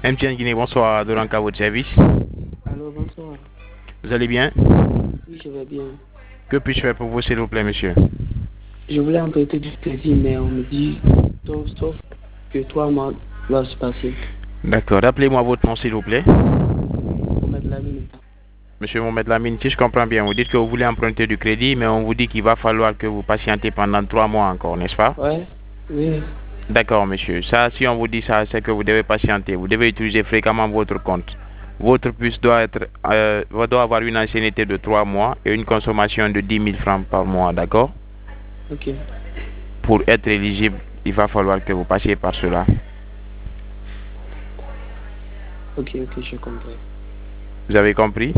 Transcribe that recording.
MTN Guinée, bonsoir, Doranka, votre service. Allô, bonsoir. Vous allez bien? Oui, je vais bien. Que puis-je faire pour vous, s'il vous plaît, monsieur? Je voulais emprunter du crédit, mais on me dit, sauf que 3 mois doivent se passer. D'accord, rappelez-moi votre nom, s'il vous plaît. Mohamed Lamine. Monsieur Mohamed Lamine, si je comprends bien, vous dites que vous voulez emprunter du crédit, mais on vous dit qu'il va falloir que vous patientez pendant 3 mois encore, n'est-ce pas? Ouais, oui, D'accord, monsieur. Ça, si on vous dit ça, c'est que vous devez patienter. Vous devez utiliser fréquemment votre compte. Votre puce doit avoir une ancienneté de 3 mois et une consommation de 10 000 francs par mois, d'accord? ok. Pour être éligible, il va falloir que vous passiez par cela. Ok, je comprends. Vous avez compris?